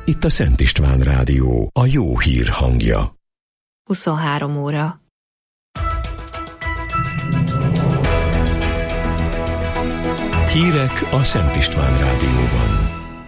Itt a Szent István Rádió, a jó hír hangja. 23 óra. Hírek a Szent István Rádióban.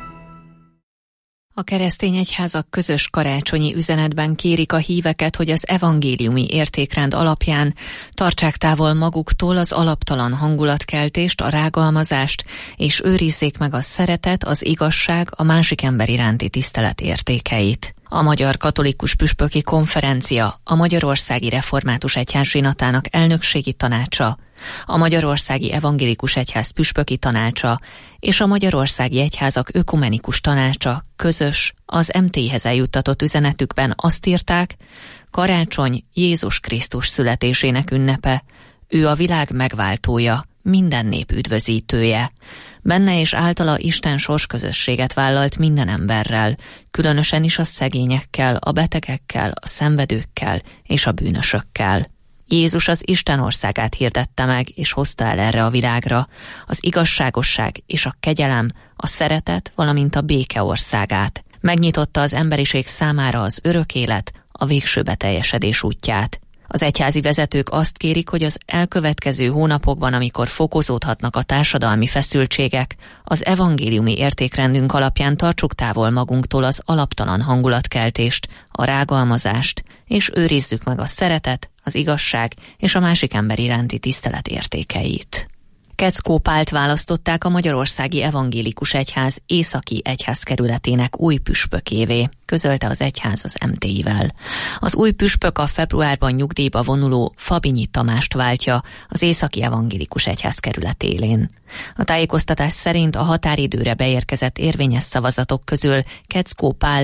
A keresztény egyházak közös karácsonyi üzenetben kérik a híveket, hogy az evangéliumi értékrend alapján tartsák távol maguktól az alaptalan hangulatkeltést, a rágalmazást, és őrizzék meg a szeretet, az igazság, a másik ember iránti tisztelet értékeit. A Magyar Katolikus Püspöki Konferencia, a Magyarországi Református Egyház zsinatának elnökségi tanácsa, a Magyarországi Evangélikus Egyház Püspöki Tanácsa és a Magyarországi Egyházak Ökumenikus Tanácsa közös, az MT-hez eljuttatott üzenetükben azt írták: karácsony Jézus Krisztus születésének ünnepe, ő a világ megváltója, minden nép üdvözítője. Benne és általa Isten sorsközösséget vállalt minden emberrel, különösen is a szegényekkel, a betegekkel, a szenvedőkkel és a bűnösökkel. Jézus az Isten országát hirdette meg, és hozta el erre a világra, az igazságosság és a kegyelem, a szeretet, valamint a béke országát. Megnyitotta az emberiség számára az örök élet, a végső beteljesedés útját. Az egyházi vezetők azt kérik, hogy az elkövetkező hónapokban, amikor fokozódhatnak a társadalmi feszültségek, az evangéliumi értékrendünk alapján tartsuk távol magunktól az alaptalan hangulatkeltést, a rágalmazást, és őrizzük meg a szeretet, az igazság és a másik ember iránti tisztelet értékeit. Keckó Pált választották a Magyarországi Evangélikus Egyház északi egyházkerületének új püspökévé, közölte az egyház az MT-vel. Az új püspök a februárban nyugdíjba vonuló Fabinyi Tamást váltja az északi evangélikus egyházkerület élén. A tájékoztatás szerint a határidőre beérkezett érvényes szavazatok közül Keckó Pál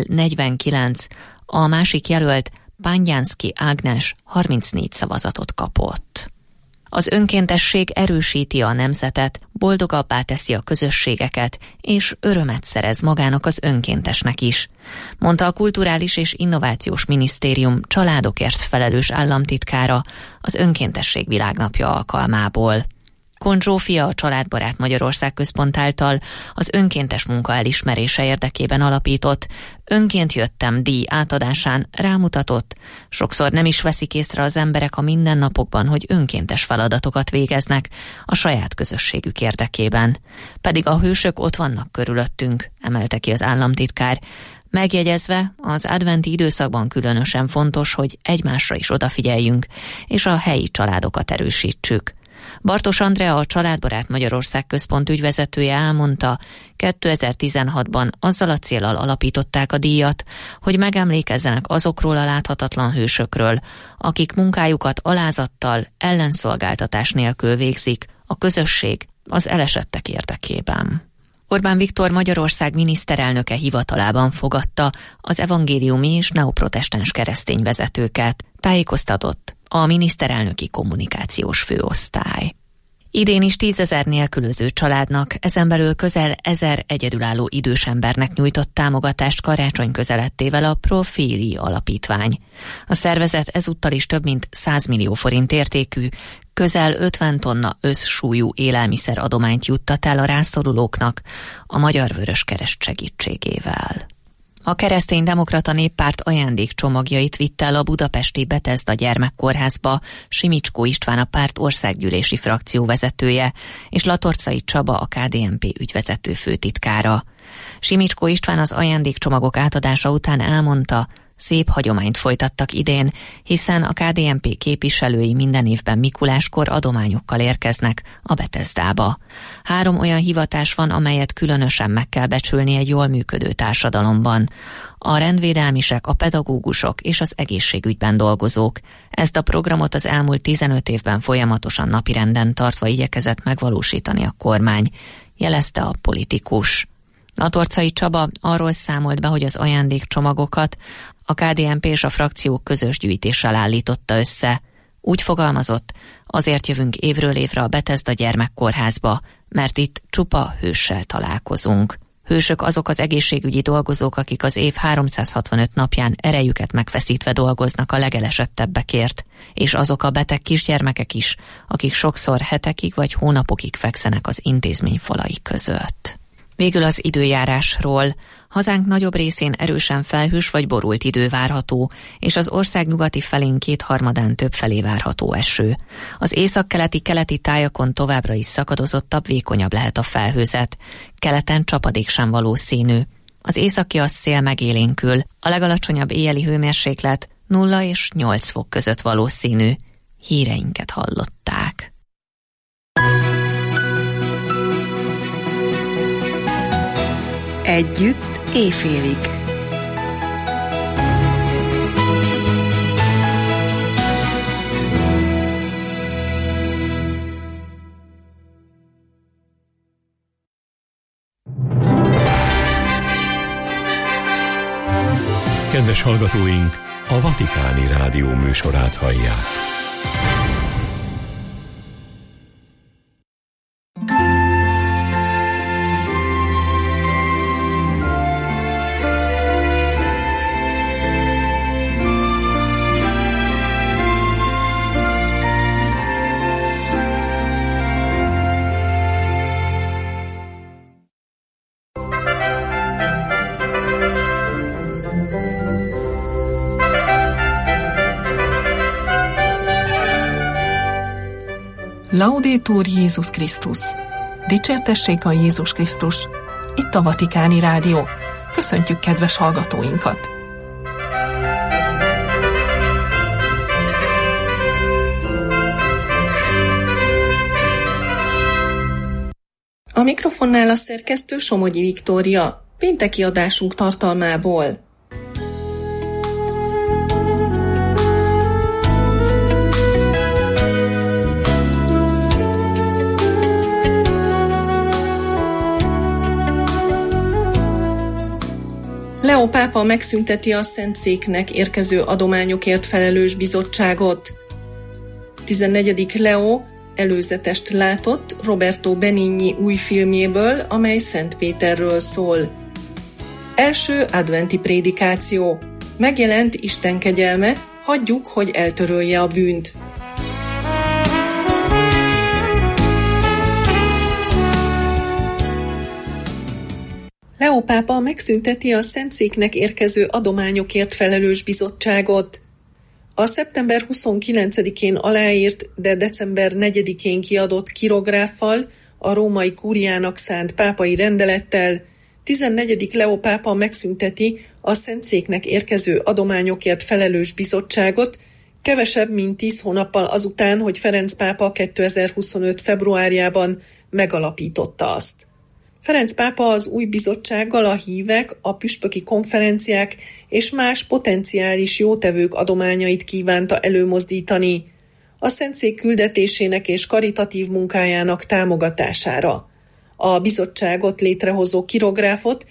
49, a másik jelölt Pángyánszky Ágnes 34 szavazatot kapott. Az önkéntesség erősíti a nemzetet, boldogabbá teszi a közösségeket, és örömet szerez magának az önkéntesnek is, mondta a Kulturális és Innovációs Minisztérium családokért felelős államtitkára az Önkéntesség Világnapja alkalmából. Kohn Zsófia, a Családbarát Magyarország Központ által az önkéntes munka elismerése érdekében alapított Önként jöttem díj átadásán rámutatott, sokszor nem is veszik észre az emberek a mindennapokban, hogy önkéntes feladatokat végeznek a saját közösségük érdekében. Pedig a hősök ott vannak körülöttünk, emelte ki az államtitkár, megjegyezve, az adventi időszakban különösen fontos, hogy egymásra is odafigyeljünk, és a helyi családokat erősítsük. Bartos Andrea, a Családbarát Magyarország Központ ügyvezetője elmondta, 2016-ban azzal a céllal alapították a díjat, hogy megemlékezzenek azokról a láthatatlan hősökről, akik munkájukat alázattal, ellenszolgáltatás nélkül végzik a közösség az elesettek érdekében. Orbán Viktor Magyarország miniszterelnöke hivatalában fogadta az evangéliumi és neoprotestáns keresztény vezetőket, tájékoztatott a miniszterelnöki kommunikációs főosztály. Idén is 10 000 nélkülöző családnak, ezen belül közel 1000 egyedülálló idős embernek nyújtott támogatást karácsony közelettével a Profili Alapítvány. A szervezet ezúttal is több mint 100 millió forint értékű, közel 50 tonna összsúlyú élelmiszer adományt juttat el a rászorulóknak a Magyar Vöröskereszt segítségével. A Kereszténydemokrata Néppárt ajándékcsomagjait vitte el a budapesti Bethesda gyermekkórházba Simicskó István, a párt országgyűlési frakció vezetője, és Latorcai Csaba, a KDNP ügyvezető főtitkára. Simicskó István az ajándékcsomagok átadása után elmondta, szép hagyományt folytattak idén, hiszen a KDNP képviselői minden évben Mikuláskor adományokkal érkeznek a Bethesdába. 3 olyan hivatás van, amelyet különösen meg kell becsülni egy jól működő társadalomban. A rendvédelmisek, a pedagógusok és az egészségügyben dolgozók. Ezt a programot az elmúlt 15 évben folyamatosan napirenden tartva igyekezett megvalósítani a kormány, jelezte a politikus. Latorcai Csaba arról számolt be, hogy az ajándékcsomagokat a KDNP és a frakciók közös gyűjtéssel állította össze. Úgy fogalmazott, azért jövünk évről évre a Bethesda gyermekkórházba, mert itt csupa hőssel találkozunk. Hősök azok az egészségügyi dolgozók, akik az év 365 napján erejüket megfeszítve dolgoznak a legelesettebbekért, és azok a beteg kisgyermekek is, akik sokszor hetekig vagy hónapokig fekszenek az intézmény falai között. Végül az időjárásról. Hazánk nagyobb részén erősen felhős vagy borult idő várható, és az ország nyugati felén 2/3 többfelé várható eső. Az északkeleti-keleti tájakon továbbra is szakadozottabb, vékonyabb lehet a felhőzet. Keleten csapadék sem valószínű. Az északi szél megélénkül, a legalacsonyabb éjjeli hőmérséklet 0 és 8 fok között valószínű. Híreinket hallották. Együtt éjfélig. Kedves hallgatóink, a Vatikáni Rádió műsorát hallják. Laudetur Jézus Krisztus! Dicsértessék a Jézus Krisztus! Itt a Vatikáni Rádió. Köszöntjük kedves hallgatóinkat! A mikrofonnál a szerkesztő Somogyi Viktória, pénteki adásunk tartalmából. Leó pápa megszünteti a Szentszéknek érkező adományokért felelős bizottságot. 14. Leó előzetest látott Roberto Benigni új filmjéből, amely Szent Péterről szól. Első adventi prédikáció. Megjelent Isten kegyelme, hagyjuk, hogy eltörölje a bűnt. Leó pápa megszünteti a Szentszéknek érkező adományokért felelős bizottságot. A szeptember 29-én aláírt, de december 4-én kiadott kirográffal, a római kúriának szánt pápai rendelettel 14. Leó pápa megszünteti a Szentszéknek érkező adományokért felelős bizottságot, kevesebb mint 10 hónappal azután, hogy Ferenc pápa 2025. februárjában megalapította azt. Ferenc pápa az új bizottsággal a hívek, a püspöki konferenciák és más potenciális jótevők adományait kívánta előmozdítani a Szentszék küldetésének és karitatív munkájának támogatására. A bizottságot létrehozó kirográfot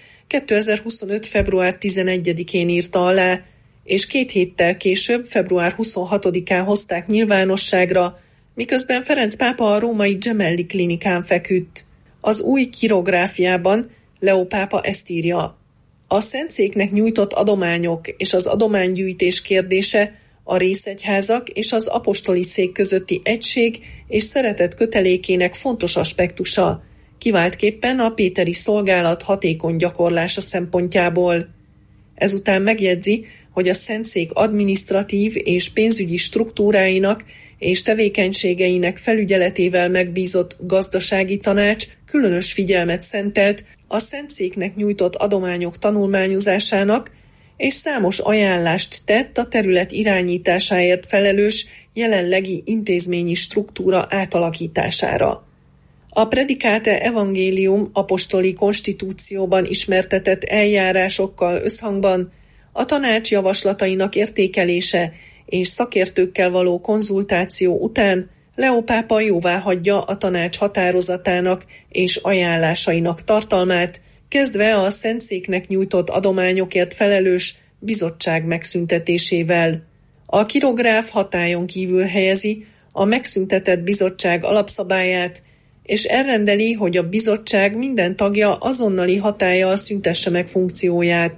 2025. február 11-én írta alá, és 2 héttel később, február 26-án hozták nyilvánosságra, miközben Ferenc pápa a római Gemelli klinikán feküdt. Az új kirográfiában Leó pápa ezt írja: a Szentszéknek nyújtott adományok és az adománygyűjtés kérdése a részegyházak és az apostoli szék közötti egység és szeretet kötelékének fontos aspektusa, kiváltképpen a péteri szolgálat hatékony gyakorlása szempontjából. Ezután megjegyzi, hogy a Szentszék adminisztratív és pénzügyi struktúráinak és tevékenységeinek felügyeletével megbízott gazdasági tanács különös figyelmet szentelt a Szentszéknek nyújtott adományok tanulmányozásának, és számos ajánlást tett a terület irányításáért felelős jelenlegi intézményi struktúra átalakítására. A Predicate Evangelium apostoli konstitúcióban ismertetett eljárásokkal összhangban a tanács javaslatainak értékelése és szakértőkkel való konzultáció után Leó pápa jóváhagyja a tanács határozatának és ajánlásainak tartalmát, kezdve a Szentszéknek nyújtott adományokért felelős bizottság megszüntetésével. A kirográf hatályon kívül helyezi a megszüntetett bizottság alapszabályát, és elrendeli, hogy a bizottság minden tagja azonnali hatállyal szüntesse meg funkcióját.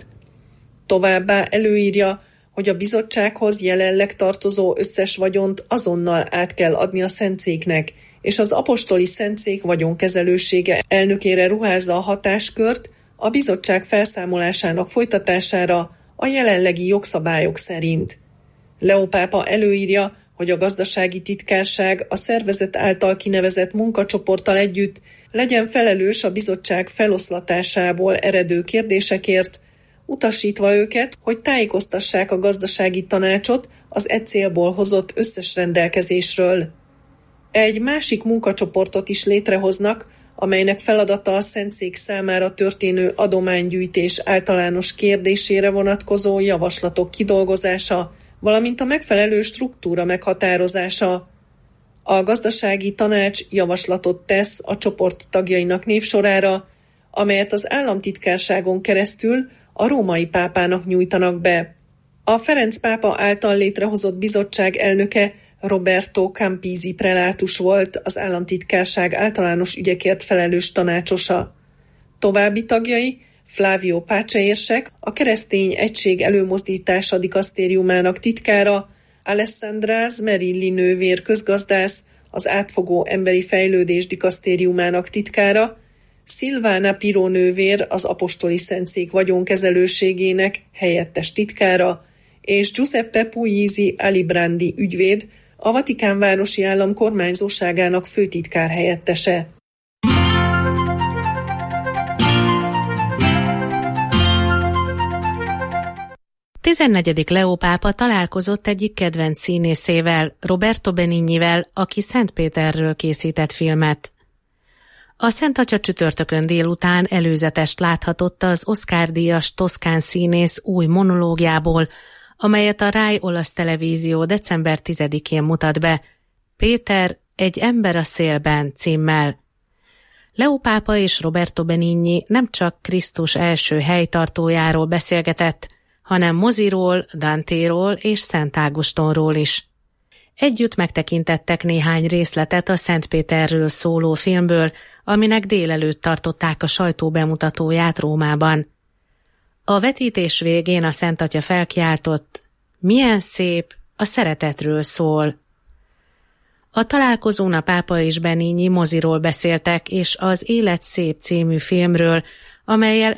Továbbá előírja, hogy a bizottsághoz jelenleg tartozó összes vagyont azonnal át kell adni a Szentszéknek, és az apostoli szentszék vagyonkezelősége elnökére ruházza a hatáskört a bizottság felszámolásának folytatására a jelenlegi jogszabályok szerint. Leó pápa előírja, hogy a gazdasági titkárság a szervezet által kinevezett munkacsoporttal együtt legyen felelős a bizottság feloszlatásából eredő kérdésekért, utasítva őket, hogy tájékoztassák a gazdasági tanácsot az e célból hozott összes rendelkezésről. Egy másik munkacsoportot is létrehoznak, amelynek feladata a szentszék számára történő adománygyűjtés általános kérdésére vonatkozó javaslatok kidolgozása, valamint a megfelelő struktúra meghatározása. A gazdasági tanács javaslatot tesz a csoport tagjainak névsorára, amelyet az államtitkárságon keresztül a római pápának nyújtanak be. A Ferenc pápa által létrehozott bizottság elnöke Roberto Campisi prelátus volt, az államtitkárság általános ügyekért felelős tanácsosa. További tagjai Flavio Pace érsek, a Keresztény Egység Előmozdítása dikasztériumának titkára, Alessandra Smerilli nővér közgazdász, az Átfogó Emberi Fejlődés dikasztériumának titkára, Silvana Piro nővér, az Apostoli Szentszék vagyonkezelőségének helyettes titkára, és Giuseppe Puglisi Alibrandi ügyvéd, a Vatikán városi állam kormányzóságának főtitkár helyettese. A 14. Leó pápa találkozott egyik kedvenc színészével, Roberto Benignivel, aki Szentpéterről készített filmet. A Szent Atya csütörtökön délután előzetest láthatott az Oscar-díjas toszkán színész új monológiából, amelyet a Rai olasz televízió december 10-én mutat be, Péter, egy ember a szélben címmel. Leó pápa és Roberto Benigni nem csak Krisztus első helytartójáról beszélgetett, hanem Moziról, Dantéról és Szent Ágostonról is. Együtt megtekintettek néhány részletet a Szentpéterről szóló filmből, aminek délelőtt tartották a sajtóbemutatóját Rómában. A vetítés végén a Szent Atya felkiáltott: milyen szép, a szeretetről szól. A találkozón a pápa és Benigni Moziról beszéltek, és az Élet szép című filmről, amellyel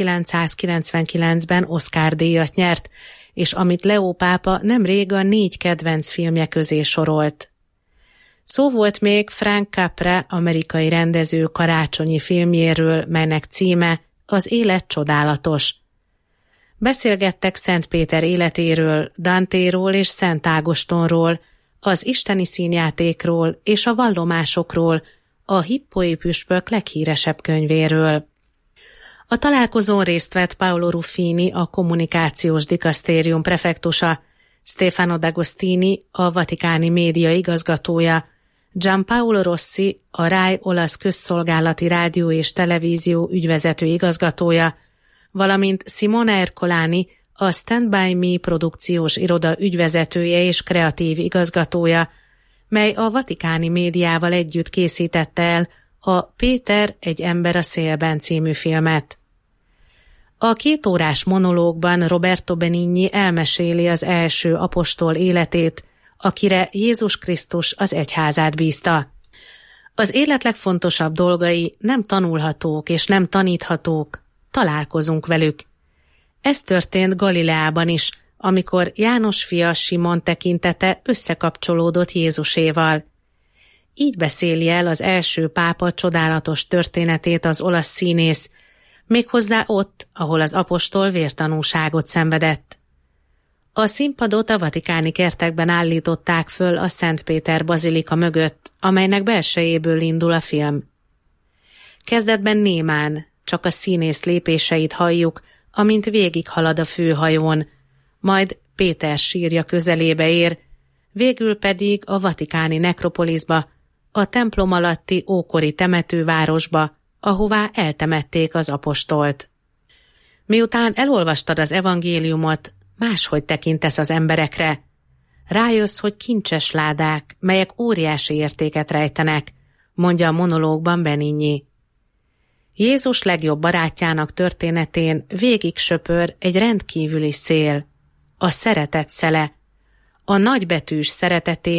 1999-ben Oscar-díjat nyert, és amit Leó pápa nemrég a 4 kedvenc filmje közé sorolt. Szó volt még Frank Capra amerikai rendező karácsonyi filmjéről, melynek címe Az élet csodálatos. Beszélgettek Szent Péter életéről, Dantéról és Szent Ágostonról, az isteni színjátékról és a vallomásokról, a hippói püspök leghíresebb könyvéről. A találkozón részt vett Paolo Ruffini, a kommunikációs dikasztérium prefektusa, Stefano D'Agostini, a vatikáni média igazgatója, Gianpaolo Rossi, a Rai olasz közszolgálati rádió és televízió ügyvezető igazgatója, valamint Simona Ercolani, a Stand By Me produkciós iroda ügyvezetője és kreatív igazgatója, mely a vatikáni médiával együtt készítette el a Péter, egy ember a szélben című filmet. A 2 órás monológban Roberto Benigni elmeséli az első apostol életét, akire Jézus Krisztus az egyházát bízta. Az élet legfontosabb dolgai nem tanulhatók és nem taníthatók, találkozunk velük. Ez történt Galileában is, amikor János fia Simon tekintete összekapcsolódott Jézuséval. Így beszéli el az első pápa csodálatos történetét az olasz színész, méghozzá ott, ahol az apostol vértanúságot szenvedett. A színpadot a vatikáni kertekben állították föl a Szent Péter bazilika mögött, amelynek belsejéből indul a film. Kezdetben némán, csak a színész lépéseit halljuk, amint végighalad a főhajón, majd Péter sírja közelébe ér, végül pedig a vatikáni nekropoliszba, a templom alatti ókori temetővárosba, ahová eltemették az apostolt. Miután elolvastad az evangéliumot, máshogy tekintesz az emberekre. Rájössz, hogy kincses ládák, melyek óriási értéket rejtenek, mondja a monológban Benigni. Jézus legjobb barátjának történetén végig söpör egy rendkívüli szél, a szeretet szele, a nagybetűs szereteté,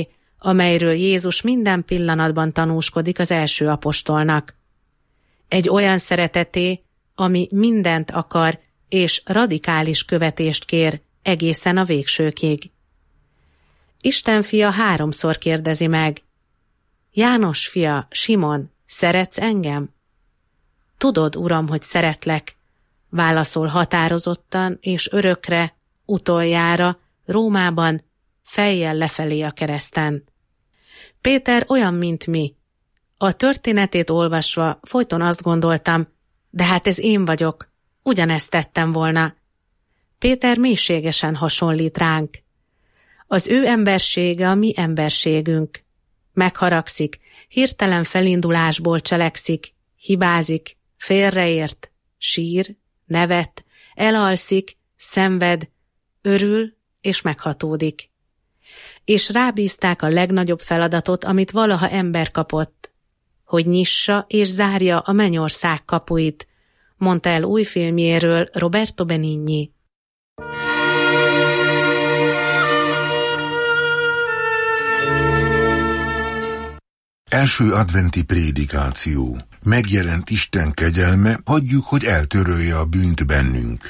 amelyről Jézus minden pillanatban tanúskodik az első apostolnak. Egy olyan szereteté, ami mindent akar, és radikális követést kér egészen a végsőkig. Isten fia 3-szor kérdezi meg: János fia, Simon, szeretsz engem? Tudod, Uram, hogy szeretlek, válaszol határozottan és örökre, utoljára, Rómában, fejjel lefelé a kereszten. Péter olyan, mint mi. A történetét olvasva folyton azt gondoltam, de hát ez én vagyok, ugyanezt tettem volna. Péter mélységesen hasonlít ránk. Az ő embersége a mi emberségünk. Megharagszik, hirtelen felindulásból cselekszik, hibázik, félreért, sír, nevet, elalszik, szenved, örül és meghatódik. És rábízták a legnagyobb feladatot, amit valaha ember kapott, hogy nyissa és zárja a mennyország kapuit, mondta el új filmjéről Roberto Benigni. Első adventi prédikáció. Megjelent Isten kegyelme, hagyjuk, hogy eltörölje a bűnt bennünk.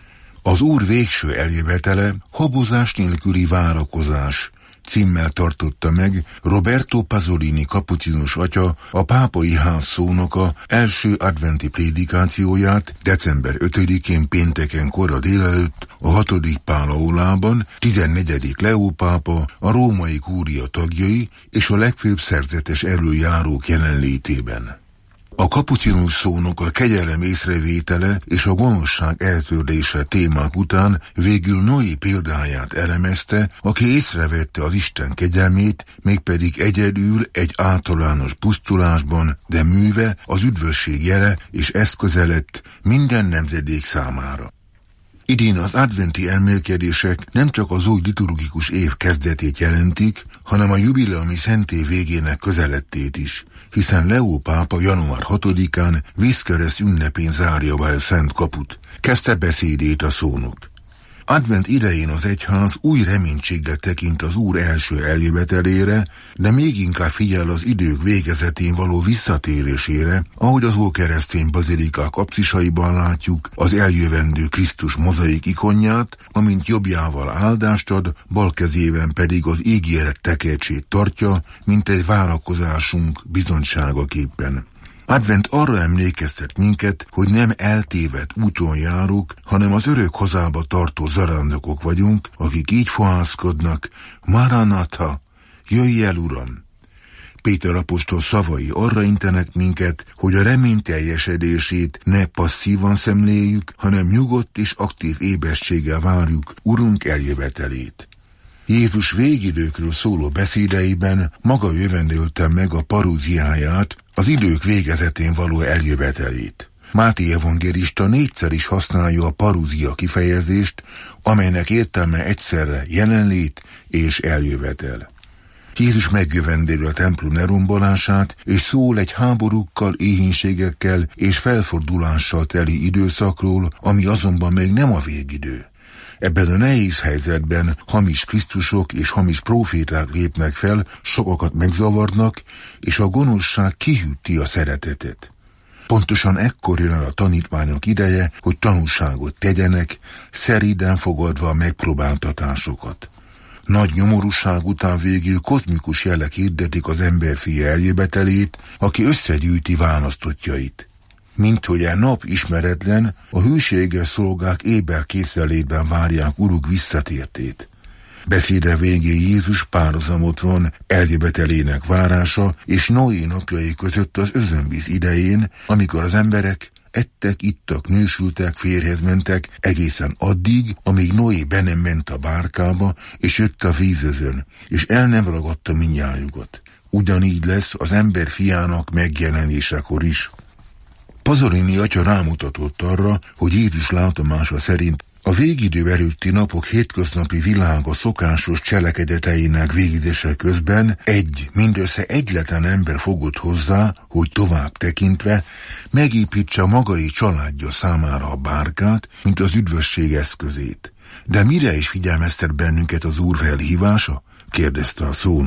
Az Úr végső eljövetele habozás nélküli várakozás címmel tartotta meg Roberto Pasolini kapucinus atya, a pápai ház szónoka első adventi prédikációját december 5-én pénteken kora délelőtt a 6. Pál aulában, 14. Leó pápa, a római kúria tagjai és a legfőbb szerzetes előjárók jelenlétében. A kapucinus szónok a kegyelem észrevétele és a gonoszság eltörlése témák után végül Noé példáját elemezte, aki észrevette az Isten kegyelmét, mégpedig egyedül egy általános pusztulásban, de műve az üdvösség jele és eszköze lett minden nemzedék számára. Idén az adventi elmélkedések nem csak az új liturgikus év kezdetét jelentik, hanem a jubileumi szentély végének közelettét is, hiszen Leó pápa január 6-án vízkereszt ünnepén zárja be a Szent Kaput, kezdte beszédét a szónok. Advent idején az egyház új reménységgel tekint az Úr első eljövetelére, de még inkább figyel az idők végezetén való visszatérésére, ahogy az ókeresztény bazilikák apszisaiban látjuk az eljövendő Krisztus mozaik ikonját, amint jobbjával áldást ad, bal kezében pedig az ígéret tekercsét tartja, mint egy várakozásunk bizonyságaképpen. Advent arra emlékeztet minket, hogy nem eltévedt úton járunk, hanem az örök hazába tartó zarándokok vagyunk, akik így fohászkodnak: Maranatha, jöjj el, Uram! Péter apostol szavai arra intenek minket, hogy a remény teljesedését ne passzívan szemléljük, hanem nyugodt és aktív éberséggel várjuk Urunk eljövetelét. Jézus végidőkről szóló beszédeiben maga jövendölte meg a parúziáját, az idők végezetén való eljövetelét. Máté evangélista 4-szer is használja a parúzia kifejezést, amelynek értelme egyszerre jelenlét és eljövetel. Jézus megjövendéli a templom lerombolását, és szól egy háborúkkal, éhínségekkel és felfordulással teli időszakról, ami azonban még nem a végidő. Ebben a nehéz helyzetben hamis Krisztusok és hamis próféták lépnek fel, sokakat megzavarnak, és a gonoszság kihűti a szeretetet. Pontosan ekkor jön el a tanítványok ideje, hogy tanúságot tegyenek, szeríden fogadva a megpróbáltatásokat. Nagy nyomorúság után végül kozmikus jelek hirdetik az emberfia eljövetelét, aki összegyűjti választottjait. Mint hogy a nap ismeretlen, a hűséges szolgák éber készenlétben várják Uruk visszatértét. Beszéde végén Jézus párhuzamot von eljövetelének várása és Noé napjai között az özönvíz idején, amikor az emberek ettek, ittak, nősültek, férjhez mentek, egészen addig, amíg Noé be nem ment a bárkába, és jött a vízözön, és el nem ragadta mindnyájukat. Ugyanígy lesz az ember fiának megjelenésekor is. Pasolini atya rámutatott arra, hogy Jézus látomása szerint a végidő előtti napok hétköznapi világa szokásos cselekedeteinek végzése közben mindössze egyetlen ember fogott hozzá, hogy tovább tekintve megépítse magai családja számára a bárkát, mint az üdvösség eszközét. De mire is figyelmeztet bennünket az Úr felhívása? Kérdezte a szónok.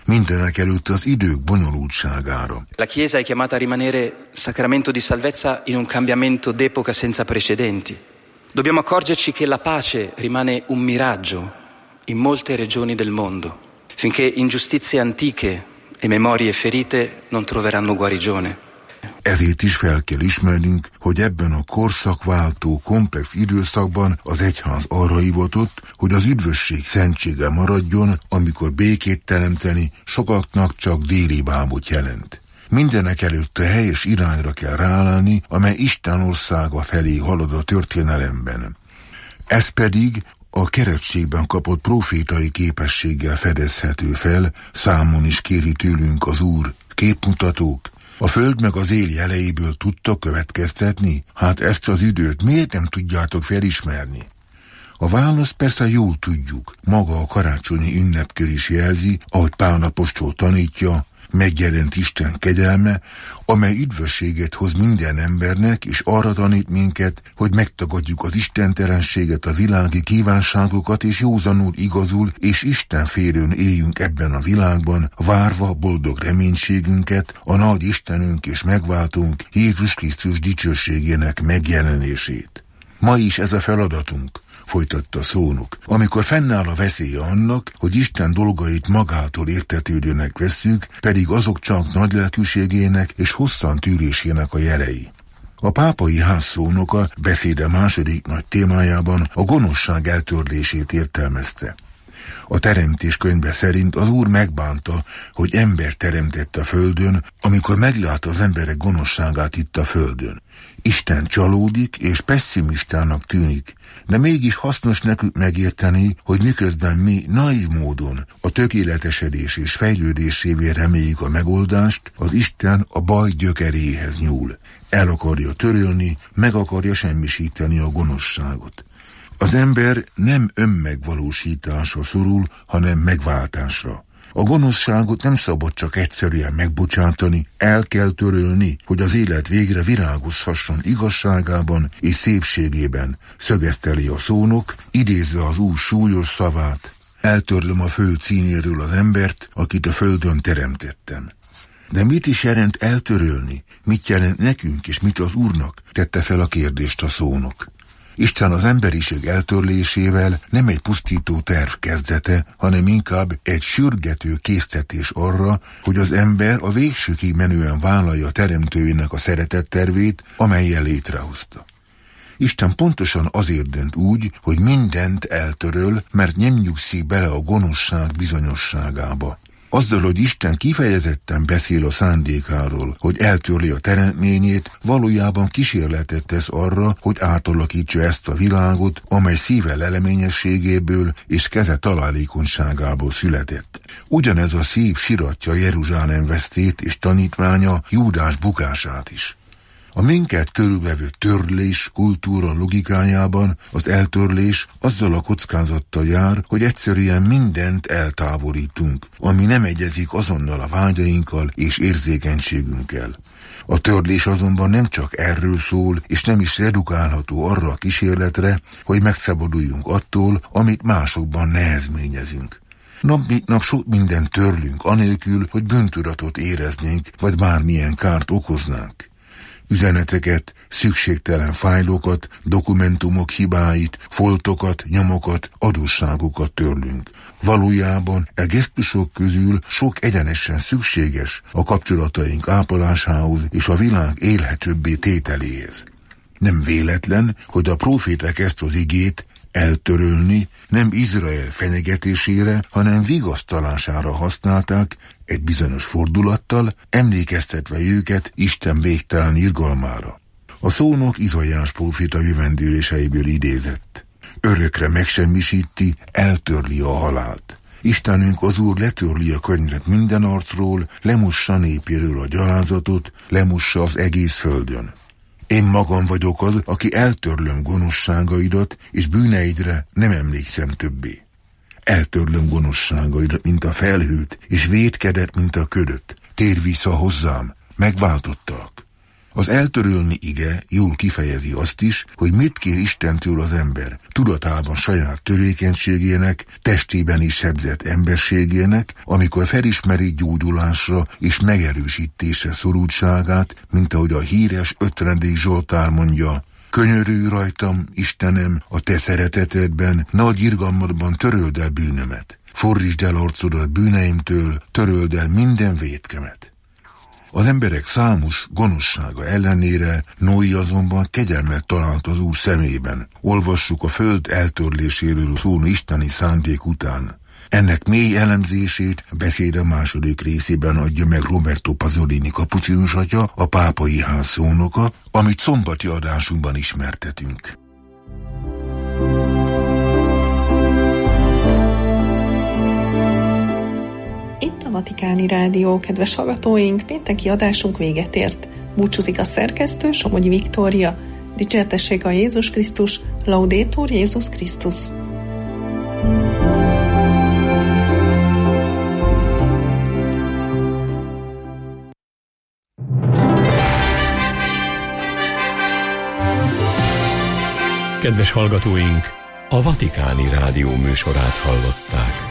mindenek előtt az idők bonyolultságára. La Chiesa è chiamata a rimanere sacramento di salvezza in un cambiamento d'epoca senza precedenti. Dobbiamo accorgerci che la pace rimane un miraggio in molte regioni del mondo, finché ingiustizie antiche e memorie ferite non troveranno guarigione. Ezért is fel kell ismernünk, hogy ebben a korszakváltó, komplex időszakban az egyház arra hivatott, hogy az üdvösség szentsége maradjon, amikor békét teremteni sokaknak csak déli bábot jelent. Mindenek előtt a helyes irányra kell ráállni, amely Isten országa felé halad a történelemben. Ez pedig a keresztségben kapott profétai képességgel fedezhető fel, számon is kéri tőlünk az Úr, képmutatók. A föld meg az él jeleiből tudtok következtetni? Hát ezt az időt miért nem tudjátok felismerni? A választ persze jól tudjuk, maga a karácsonyi ünnepkör is jelzi, ahogy Pál apostol tanítja, megjelent Isten kegyelme, amely üdvösséget hoz minden embernek, és arra tanít minket, hogy megtagadjuk az istentelenséget, a világi kívánságokat, és józanul, igazul, és Istenfélőn éljünk ebben a világban, várva boldog reménységünket, a nagy Istenünk és megváltunk Jézus Krisztus dicsőségének megjelenését. Ma is ez a feladatunk, folytatta szónok, amikor fennáll a veszélye annak, hogy Isten dolgait magától értetődőnek vesszük, pedig azok csak nagylelkűségének és hosszan tűrésének a jelei. A pápai ház szónoka beszéde második nagy témájában a gonoszság eltörlését értelmezte. A Teremtés könyve szerint az Úr megbánta, hogy ember teremtett a földön, amikor meglátta az emberek gonoszságát itt a földön. Isten csalódik és pesszimistának tűnik, de mégis hasznos nekünk megérteni, hogy miközben mi naív módon a tökéletesedés és fejlődésévé reméljük a megoldást, az Isten a baj gyökeréhez nyúl. El akarja törölni, meg akarja semmisíteni a gonoszságot. Az ember nem önmegvalósításra szorul, hanem megváltásra. A gonoszságot nem szabad csak egyszerűen megbocsátani, el kell törölni, hogy az élet végre virágozhasson igazságában és szépségében, szögezteli a szónok, idézve az Úr súlyos szavát: eltörlöm a föld színéről az embert, akit a földön teremtettem. De mit is jelent eltörölni? Mit jelent nekünk és mit az Úrnak? Tette fel a kérdést a szónok. Isten az emberiség eltörlésével nem egy pusztító terv kezdete, hanem inkább egy sürgető késztetés arra, hogy az ember a végsőkig menően vállalja teremtőjének a szeretettervét, amellyel létrehozta. Isten pontosan azért dönt úgy, hogy mindent eltöröl, mert nem nyugszik bele a gonoszság bizonyosságába. Azzal, hogy Isten kifejezetten beszél a szándékáról, hogy eltörli a teremtményét, valójában kísérletet tesz arra, hogy átalakítsa ezt a világot, amely szíve leleményességéből és keze találékonyságából született. Ugyanez a szív siratja Jeruzsálem vesztét és tanítványa Júdás bukását is. A minket körülvevő törlés kultúra logikájában az eltörlés azzal a kockázattal jár, hogy egyszerűen mindent eltávolítunk, ami nem egyezik azonnal a vágyainkkal és érzékenységünkkel. A törlés azonban nem csak erről szól, és nem is redukálható arra a kísérletre, hogy megszabaduljunk attól, amit másokban nehezményezünk. Nap mint nap sok mindent törlünk, anélkül, hogy bűntudatot éreznénk, vagy bármilyen kárt okoznánk. Üzeneteket, szükségtelen fájlokat, dokumentumok hibáit, foltokat, nyomokat, adósságokat törlünk. Valójában e gesztusok közül sok egyenesen szükséges a kapcsolataink ápolásához és a világ élhetőbbé tételéhez. Nem véletlen, hogy a próféták ezt az igét eltörölni nem Izrael fenyegetésére, hanem vigasztalására használták, egy bizonyos fordulattal, emlékeztetve őket Isten végtelen irgalmára. A szónok Izaiás próféta jövendőléseiből idézett. Örökre megsemmisíti, eltörli a halált. Istenünk az Úr letörli a könyvet minden arcról, lemossa népéről a gyalázatot, lemossa az egész földön. Én magam vagyok az, aki eltörlöm gonoszságaidat, és bűneidre nem emlékszem többé. Eltörlöm gonoszságaidat, mint a felhőt, és vétkedet, mint a ködöt. Térj vissza hozzám, megváltottak. Az eltörölni ige jól kifejezi azt is, hogy mit kér Istentől az ember, tudatában saját törékenységének, testében is sebzett emberségének, amikor felismeri gyógyulásra és megerősítésre szorultságát, mint ahogy a híres 50. Zsoltár mondja: könyörülj rajtam, Istenem, a te szeretetedben, nagy irgalmadban töröld el bűnömet. Fordítsd el arcodat bűneimtől, töröld el minden vétkemet. Az emberek számos gonoszsága ellenére Noé azonban kegyelmet talált az Úr szemében. Olvassuk a föld eltörléséről szóló isteni szándék után. Ennek mély elemzését a beszéde második részében adja meg Roberto Pasolini kapucinus atya, a pápai ház szónoka, amit szombati adásunkban ismertetünk. Itt a Vatikáni Rádió, kedves hallgatóink, pénteki adásunk véget ért. Búcsúzik a szerkesztő, Somogyi Viktória. Dicsértessék a Jézus Krisztus, Laudetur Jézus Krisztus. Kedves hallgatóink, a Vatikáni Rádió műsorát hallották.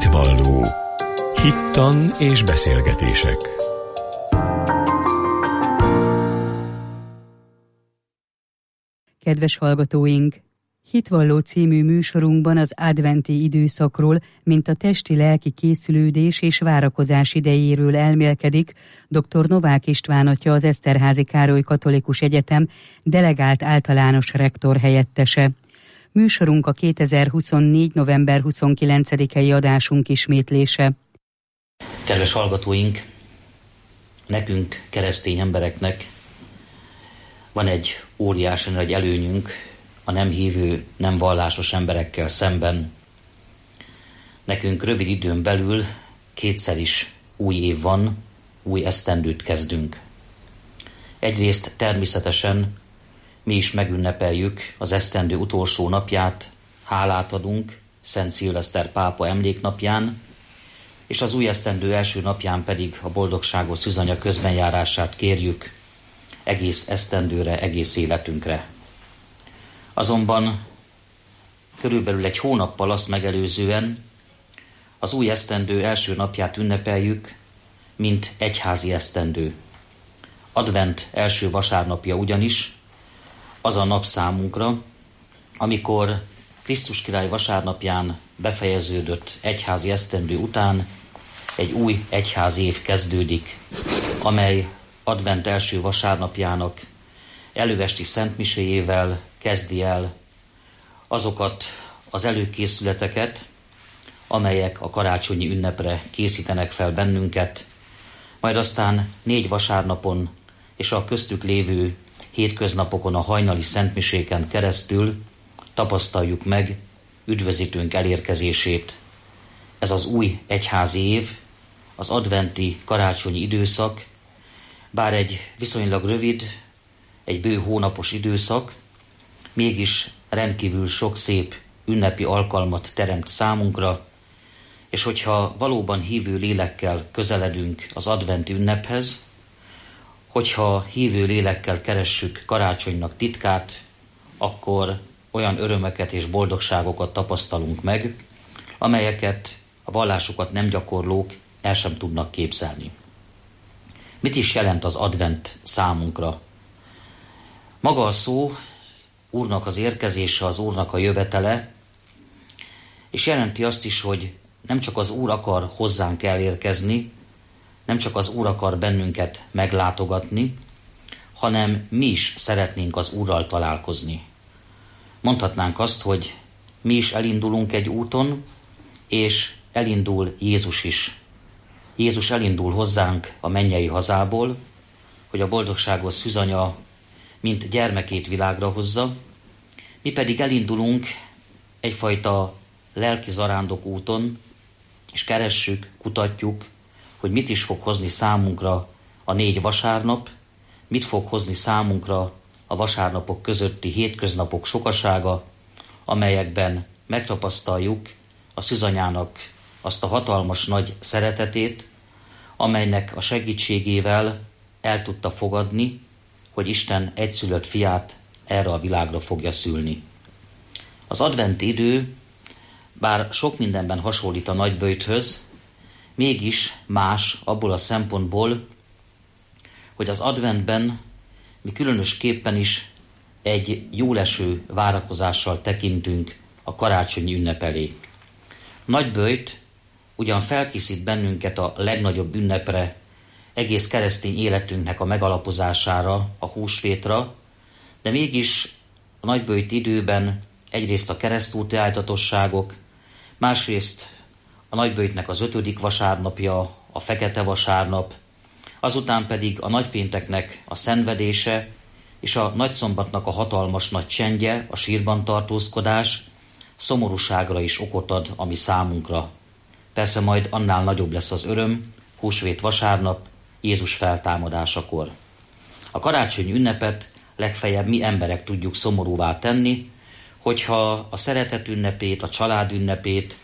Hitvalló. Hittan és beszélgetések. Kedves hallgatóink! Hitvalló című műsorunkban az adventi időszakról, mint a testi-lelki készülődés és várakozás idejéről elmélkedik dr. Novák István atya, az Eszterházy Károly Katolikus Egyetem delegált általános rektor helyettese. Műsorunk a 2024. november 29-i adásunk ismétlése. Kedves hallgatóink! Nekünk, keresztény embereknek van egy óriási nagy előnyünk a nem hívő, nem vallásos emberekkel szemben. Nekünk rövid időn belül kétszer is új év van, új esztendőt kezdünk. Egyrészt természetesen mi is megünnepeljük az esztendő utolsó napját, hálát adunk Szent Szilveszter pápa emléknapján, és az új esztendő első napján pedig a boldogságos szűzanya közbenjárását kérjük egész esztendőre, egész életünkre. Azonban körülbelül egy hónappal azt megelőzően az új esztendő első napját ünnepeljük, mint egyházi esztendő. Advent első vasárnapja ugyanis az a nap számunkra, amikor Krisztus király vasárnapján befejeződött egyházi esztendő után egy új egyházi év kezdődik, amely Advent első vasárnapjának előesti szentmiséjével kezdi el azokat az előkészületeket, amelyek a karácsonyi ünnepre készítenek fel bennünket, majd aztán 4 vasárnapon és a köztük lévő hétköznapokon a hajnali szentmiséken keresztül tapasztaljuk meg üdvözítőnk elérkezését. Ez az új egyházi év, az adventi karácsonyi időszak, bár egy viszonylag rövid, egy bő hónapos időszak, mégis rendkívül sok szép ünnepi alkalmat teremt számunkra, és hogyha valóban hívő lélekkel közeledünk az adventi ünnephez, hogyha hívő lélekkel keressük karácsonynak titkát, akkor olyan örömeket és boldogságokat tapasztalunk meg, amelyeket a vallásukat nem gyakorlók el sem tudnak képzelni. Mit is jelent az advent számunkra? Maga a szó Úrnak az érkezése, az Úrnak a jövetele, és jelenti azt is, hogy nem csak az Úr akar hozzánk elérkezni, nem csak az Úr akar bennünket meglátogatni, hanem mi is szeretnénk az Úrral találkozni. Mondhatnánk azt, hogy mi is elindulunk egy úton, és elindul Jézus is. Jézus elindul hozzánk a mennyei hazából, hogy a boldogságos szűzanya mint gyermekét világra hozza, mi pedig elindulunk egyfajta lelki zarándok úton, és keressük, kutatjuk, hogy mit is fog hozni számunkra a 4 vasárnap, mit fog hozni számunkra a vasárnapok közötti hétköznapok sokasága, amelyekben megtapasztaljuk a szűzanyának azt a hatalmas nagy szeretetét, amelynek a segítségével el tudta fogadni, hogy Isten egyszülött fiát erre a világra fogja szülni. Az adventi idő, bár sok mindenben hasonlít a nagyböjthöz, mégis más abból a szempontból, hogy az adventben mi különösképpen is egy jóleső várakozással tekintünk a karácsonyi ünnep elé. Nagyböjt ugyan felkészít bennünket a legnagyobb ünnepre, egész keresztény életünknek a megalapozására, a húsvétra, de mégis a nagyböjt időben egyrészt a keresztúti áltatosságok, másrészt a nagyböjtnek az 5. vasárnapja, a fekete vasárnap, azután pedig a nagypénteknek a szenvedése, és a nagyszombatnak a hatalmas nagy csendje, a sírban tartózkodás, szomorúságra is okot ad a mi számunkra. Persze majd annál nagyobb lesz az öröm, húsvét vasárnap, Jézus feltámadásakor. A karácsony ünnepet legfeljebb mi emberek tudjuk szomorúvá tenni, hogyha a szeretet ünnepét, a család ünnepét,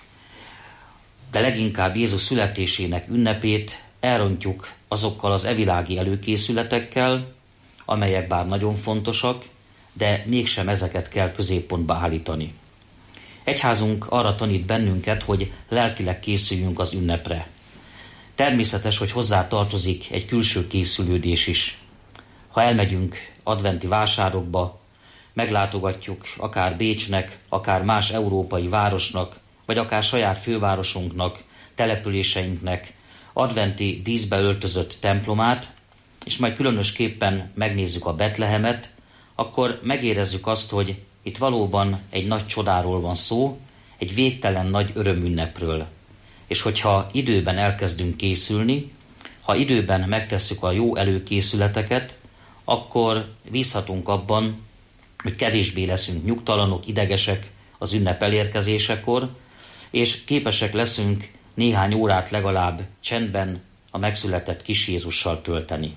de leginkább Jézus születésének ünnepét elrontjuk azokkal az evilági előkészületekkel, amelyek bár nagyon fontosak, de mégsem ezeket kell középpontba állítani. Egyházunk arra tanít bennünket, hogy lelkileg készüljünk az ünnepre. Természetes, hogy hozzá tartozik egy külső készülődés is. Ha elmegyünk adventi vásárokba, meglátogatjuk akár Bécsnek, akár más európai városnak, vagy akár saját fővárosunknak, településeinknek adventi díszbe öltözött templomát, és majd különösképpen megnézzük a Betlehemet, akkor megérezzük azt, hogy itt valóban egy nagy csodáról van szó, egy végtelen nagy örömünnepről. És hogyha időben elkezdünk készülni, ha időben megtesszük a jó előkészületeket, akkor bízhatunk abban, hogy kevésbé leszünk nyugtalanok, idegesek az ünnep elérkezésekor, és képesek leszünk néhány órát legalább csendben a megszületett kis Jézussal tölteni.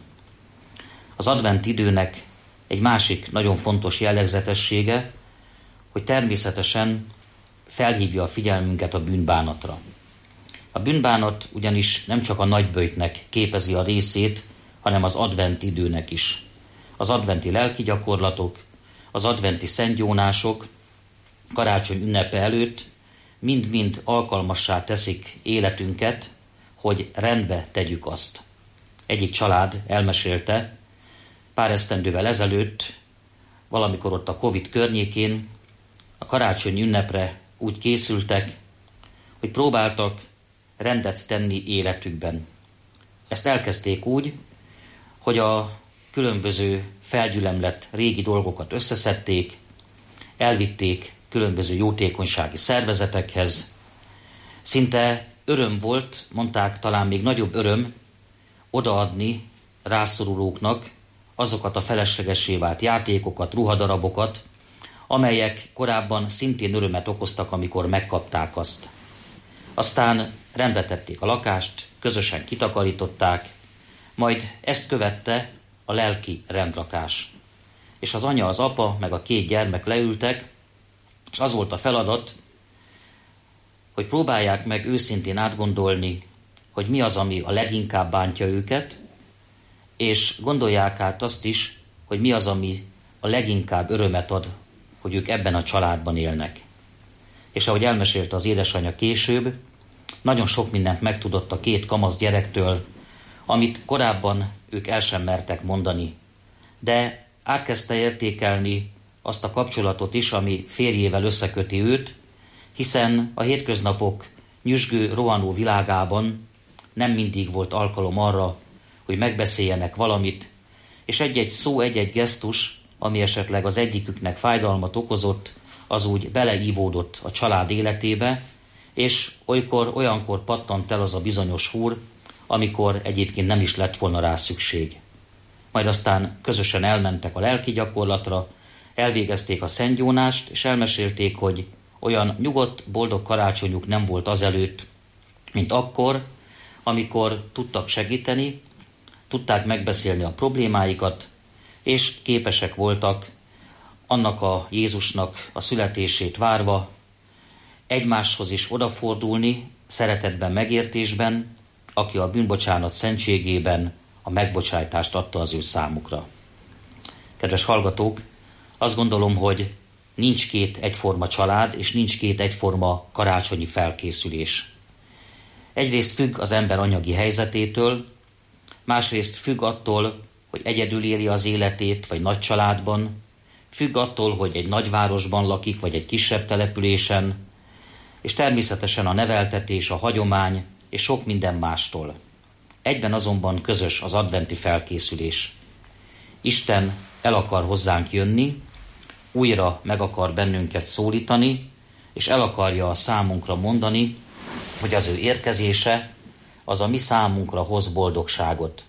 Az advent időnek egy másik nagyon fontos jellegzetessége, hogy természetesen felhívja a figyelmünket a bűnbánatra. A bűnbánat ugyanis nem csak a nagyböjtnek képezi a részét, hanem az advent időnek is. Az adventi lelki gyakorlatok, az adventi szentgyónások karácsony ünnepe előtt mind-mind alkalmassá teszik életünket, hogy rendbe tegyük azt. Egyik család elmesélte, pár esztendővel ezelőtt, valamikor ott a Covid környékén a karácsony ünnepre úgy készültek, hogy próbáltak rendet tenni életükben. Ezt elkezdték úgy, hogy a különböző felgyülemlett régi dolgokat összeszedték, elvitték különböző jótékonysági szervezetekhez. Szinte öröm volt, mondták, talán még nagyobb öröm odaadni rászorulóknak azokat a feleslegessé vált játékokat, ruhadarabokat, amelyek korábban szintén örömet okoztak, amikor megkapták azt. Aztán rendbe tették a lakást, közösen kitakarították, majd ezt követte a lelki rendrakás. És az anya, az apa, meg a 2 gyermek leültek, és az volt a feladat, hogy próbálják meg őszintén átgondolni, hogy mi az, ami a leginkább bántja őket, és gondolják át azt is, hogy mi az, ami a leginkább örömet ad, hogy ők ebben a családban élnek. És ahogy elmesélte az édesanyja később, nagyon sok mindent megtudott a 2 kamasz gyerektől, amit korábban ők el sem mertek mondani. De átkezdte értékelni azt a kapcsolatot is, ami férjével összeköti őt, hiszen a hétköznapok nyüzsgő, rohanó világában nem mindig volt alkalom arra, hogy megbeszéljenek valamit, és egy-egy szó, egy-egy gesztus, ami esetleg az egyiküknek fájdalmat okozott, az úgy beleívódott a család életébe, és olyankor pattant el az a bizonyos húr, amikor egyébként nem is lett volna rá szükség. Majd aztán közösen elmentek a lelki gyakorlatra, elvégezték a szentgyónást, és elmesélték, hogy olyan nyugodt, boldog karácsonyuk nem volt azelőtt, mint akkor, amikor tudtak segíteni, tudták megbeszélni a problémáikat, és képesek voltak annak a Jézusnak a születését várva egymáshoz is odafordulni, szeretetben, megértésben, aki a bűnbocsánat szentségében a megbocsájtást adta az ő számukra. Kedves hallgatók, azt gondolom, hogy nincs 2 egyforma család, és nincs 2 egyforma karácsonyi felkészülés. Egyrészt függ az ember anyagi helyzetétől, másrészt függ attól, hogy egyedül éli az életét, vagy nagy családban, függ attól, hogy egy nagyvárosban lakik, vagy egy kisebb településen, és természetesen a neveltetés, a hagyomány, és sok minden mástól. Egyben azonban közös az adventi felkészülés. Isten el akar hozzánk jönni, újra meg akar bennünket szólítani, és el akarja a számunkra mondani, hogy az ő érkezése az a mi számunkra hoz boldogságot.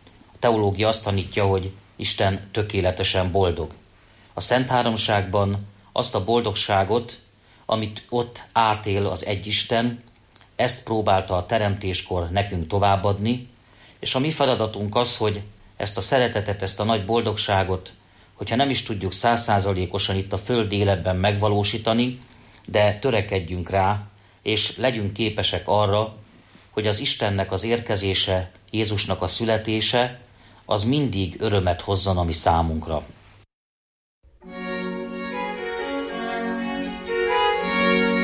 A teológia azt tanítja, hogy Isten tökéletesen boldog. A Szent Háromságban azt a boldogságot, amit ott átél az Egyisten, ezt próbálta a teremtéskor nekünk továbbadni, és a mi feladatunk az, hogy ezt a szeretetet, ezt a nagy boldogságot, hogyha nem is tudjuk 100%-osan itt a földi életben megvalósítani, de törekedjünk rá, és legyünk képesek arra, hogy az Istennek az érkezése, Jézusnak a születése, az mindig örömet hozzon a mi számunkra.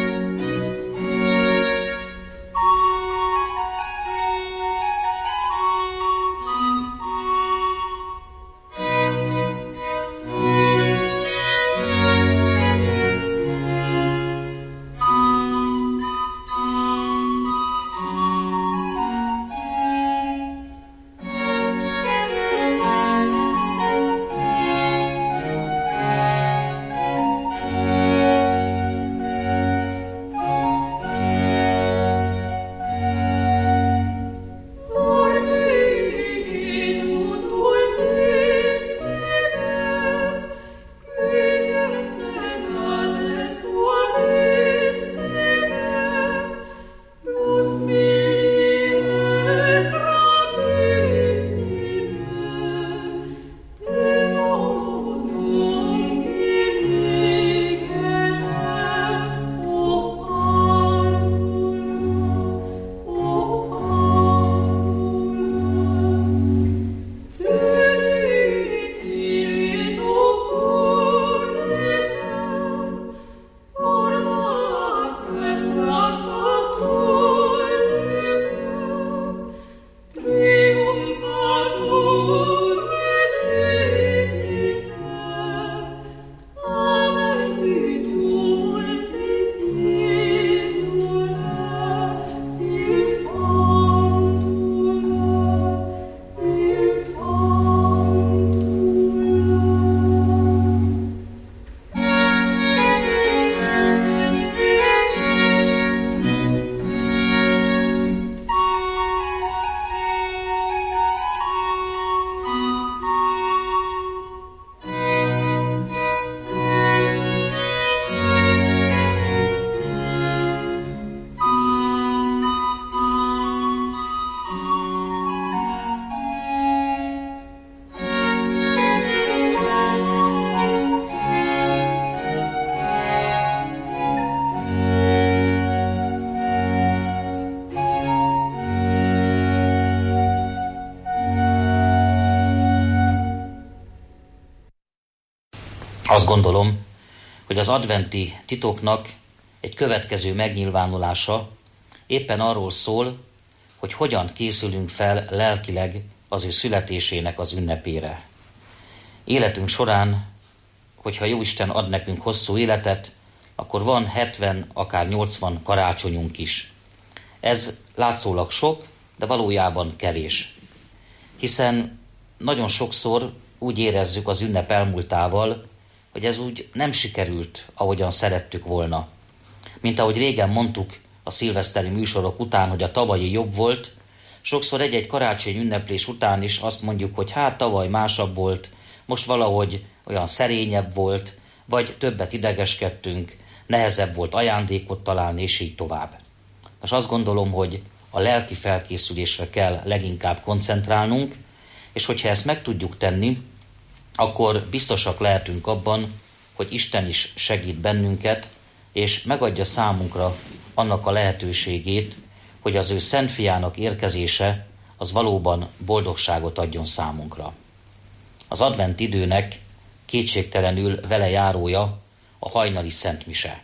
Azt gondolom, hogy az adventi titoknak egy következő megnyilvánulása éppen arról szól, hogy hogyan készülünk fel lelkileg az ő születésének az ünnepére. Életünk során, hogyha Jóisten ad nekünk hosszú életet, akkor van 70, akár 80 karácsonyunk is. Ez látszólag sok, de valójában kevés. Hiszen nagyon sokszor úgy érezzük az ünnep elmúltával, hogy ez úgy nem sikerült, ahogyan szerettük volna. Mint ahogy régen mondtuk a szilveszteri műsorok után, hogy a tavalyi jobb volt, sokszor egy-egy karácsony ünneplés után is azt mondjuk, hogy hát tavaly másabb volt, most valahogy olyan szerényebb volt, vagy többet idegeskedtünk, nehezebb volt ajándékot találni, és így tovább. Most azt gondolom, hogy a lelki felkészülésre kell leginkább koncentrálnunk, és hogyha ezt meg tudjuk tenni, akkor biztosak lehetünk abban, hogy Isten is segít bennünket, és megadja számunkra annak a lehetőségét, hogy az ő Szent Fiának érkezése az valóban boldogságot adjon számunkra. Az advent időnek kétségtelenül vele járója a hajnali szentmise.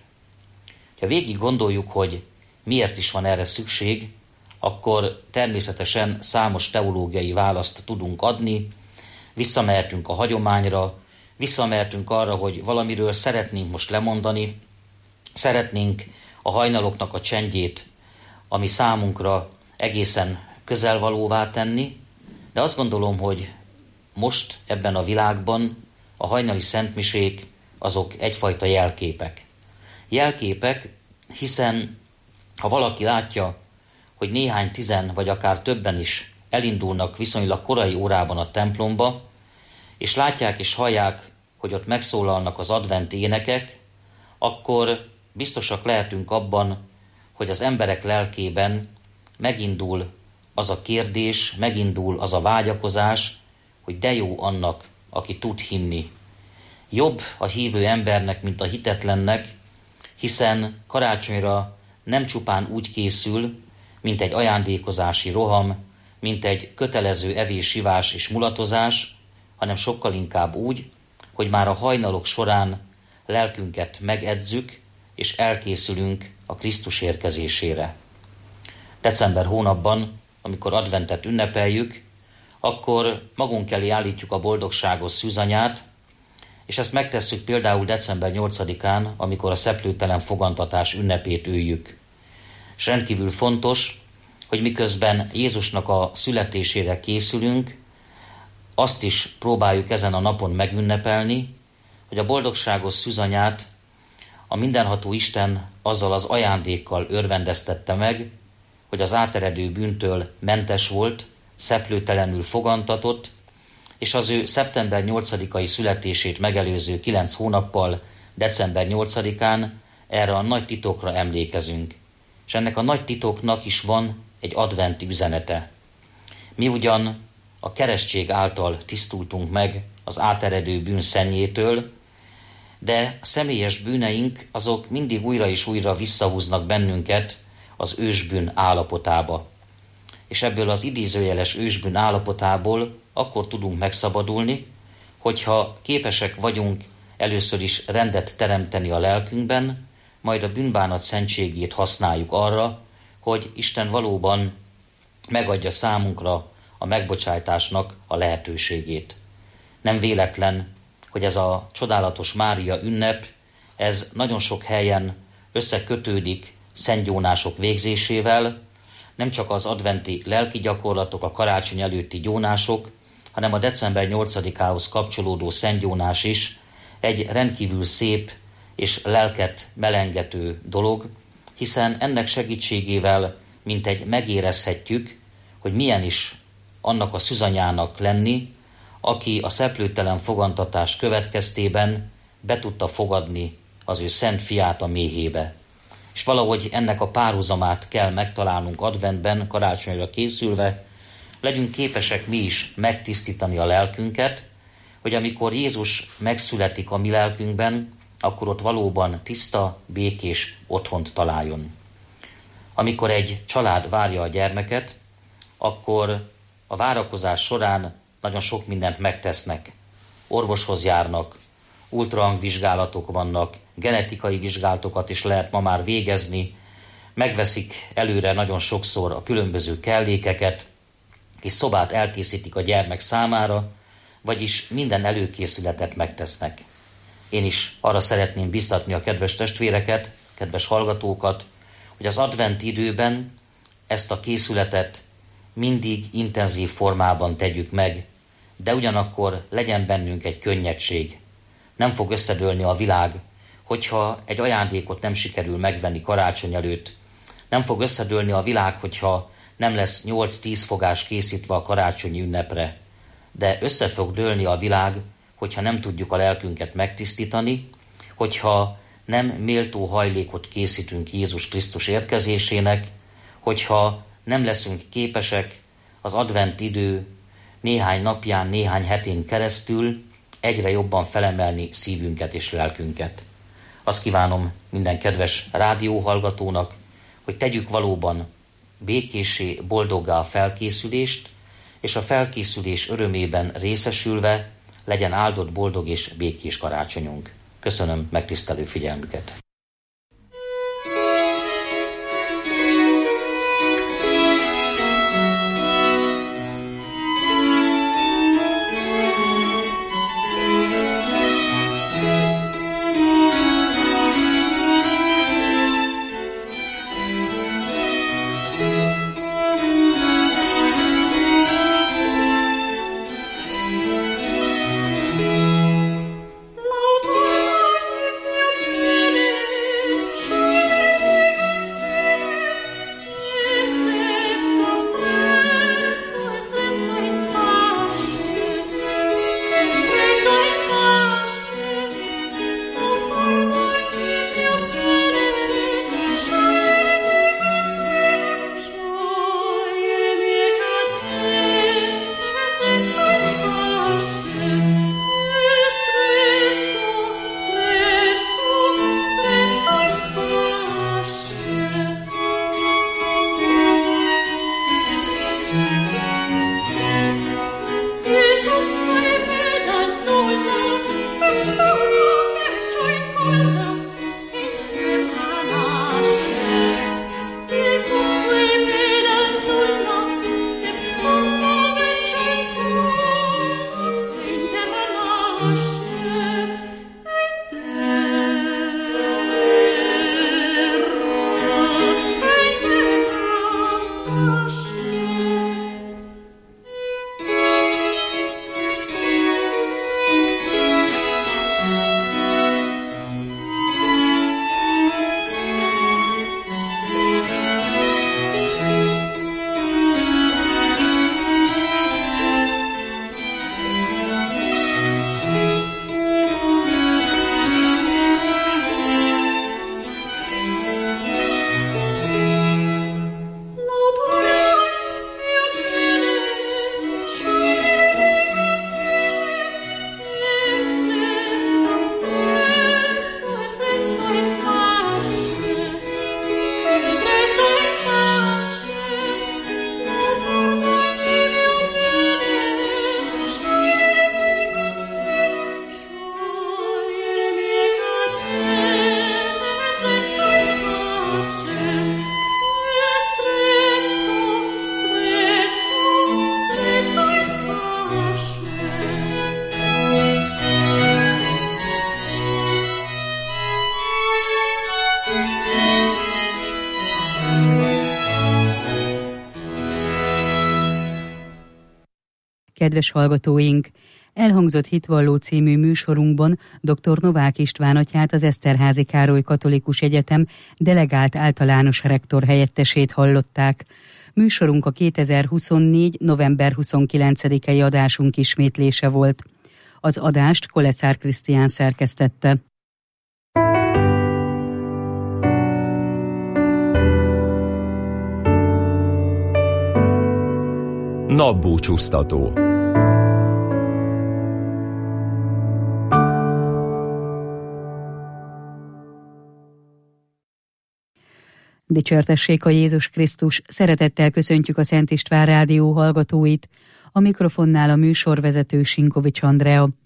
Ha végig gondoljuk, hogy miért is van erre szükség, akkor természetesen számos teológiai választ tudunk adni, visszamehetünk a hagyományra, visszamehetünk arra, hogy valamiről szeretnénk most lemondani, szeretnénk a hajnaloknak a csendjét, ami számunkra egészen közelvalóvá tenni, de azt gondolom, hogy most ebben a világban a hajnali szentmisék azok egyfajta jelképek. Jelképek, hiszen ha valaki látja, hogy néhány tizen vagy akár többen is elindulnak viszonylag korai órában a templomba, és látják és hallják, hogy ott megszólalnak az adventi énekek, akkor biztosak lehetünk abban, hogy az emberek lelkében megindul az a kérdés, megindul az a vágyakozás, hogy de jó annak, aki tud hinni. Jobb a hívő embernek, mint a hitetlennek, hiszen karácsonyra nem csupán úgy készül, mint egy ajándékozási roham, mint egy kötelező evés, ivás és mulatozás, hanem sokkal inkább úgy, hogy már a hajnalok során lelkünket megedzük, és elkészülünk a Krisztus érkezésére. December hónapban, amikor adventet ünnepeljük, akkor magunk elé állítjuk a boldogságos szűzanyát, és ezt megtesszük például december 8-án, amikor a szeplőtelen fogantatás ünnepét üljük. És rendkívül fontos, hogy miközben Jézusnak a születésére készülünk, azt is próbáljuk ezen a napon megünnepelni, hogy a boldogságos szűzanyát a mindenható Isten azzal az ajándékkal örvendeztette meg, hogy az áteredő bűntől mentes volt, szeplőtelenül fogantatott, és az ő szeptember 8-ai születését megelőző 9 hónappal, december 8-án erre a nagy titokra emlékezünk. És ennek a nagy titoknak is van egy adventi üzenete. Mi ugyan a keresztség által tisztultunk meg az áteredő bűn szennyétől, de a személyes bűneink azok mindig újra és újra visszahúznak bennünket az ősbűn állapotába. És ebből az idézőjeles ősbűn állapotából akkor tudunk megszabadulni, hogyha képesek vagyunk először is rendet teremteni a lelkünkben, majd a bűnbánat szentségét használjuk arra, hogy Isten valóban megadja számunkra a megbocsájtásnak a lehetőségét. Nem véletlen, hogy ez a csodálatos Mária ünnep, ez nagyon sok helyen összekötődik szentgyónások végzésével, nem csak az adventi lelki gyakorlatok, a karácsony előtti gyónások, hanem a december 8-ához kapcsolódó szentgyónás is egy rendkívül szép és lelket melengető dolog, hiszen ennek segítségével mintegy megérezhetjük, hogy milyen is annak a szűzanyának lenni, aki a szeplőtelen fogantatás következtében be tudta fogadni az ő szent fiát a méhébe. És valahogy ennek a párhuzamát kell megtalálnunk adventben, karácsonyra készülve, legyünk képesek mi is megtisztítani a lelkünket, hogy amikor Jézus megszületik a mi lelkünkben, akkor ott valóban tiszta, békés otthont találjon. Amikor egy család várja a gyermeket, akkor a várakozás során nagyon sok mindent megtesznek. Orvoshoz járnak, ultrahangvizsgálatok vannak, genetikai vizsgálatokat is lehet ma már végezni, megveszik előre nagyon sokszor a különböző kellékeket, kis szobát elkészítik a gyermek számára, vagyis minden előkészületet megtesznek. Én is arra szeretném biztatni a kedves testvéreket, kedves hallgatókat, hogy az advent időben ezt a készületet mindig intenzív formában tegyük meg, de ugyanakkor legyen bennünk egy könnyedség. Nem fog összedőlni a világ, hogyha egy ajándékot nem sikerül megvenni karácsony előtt. Nem fog összedőlni a világ, hogyha nem lesz 8-10 fogás készítve a karácsonyi ünnepre. De össze fog dőlni a világ, hogyha nem tudjuk a lelkünket megtisztítani, hogyha nem méltó hajlékot készítünk Jézus Krisztus érkezésének, hogyha nem leszünk képesek az advent idő néhány napján, néhány hetén keresztül egyre jobban felemelni szívünket és lelkünket. Azt kívánom minden kedves rádióhallgatónak, hogy tegyük valóban békéssé, boldoggá a felkészülést, és a felkészülés örömében részesülve legyen áldott, boldog és békés karácsonyunk. Köszönöm megtisztelő figyelmüket! Kedves hallgatóink! Elhangzott Hitvalló című műsorunkban dr. Novák István atyát, az Eszterházy Károly Katolikus Egyetem delegált általános rektor helyettesét hallották. Műsorunk a 2024. november 29-i adásunk ismétlése volt. Az adást Koleszár Krisztián szerkesztette. Napbúcsúztató. Dicsértessék a Jézus Krisztus, szeretettel köszöntjük a Szent István Rádió hallgatóit, a mikrofonnál a műsorvezető Sinkovics Andrea.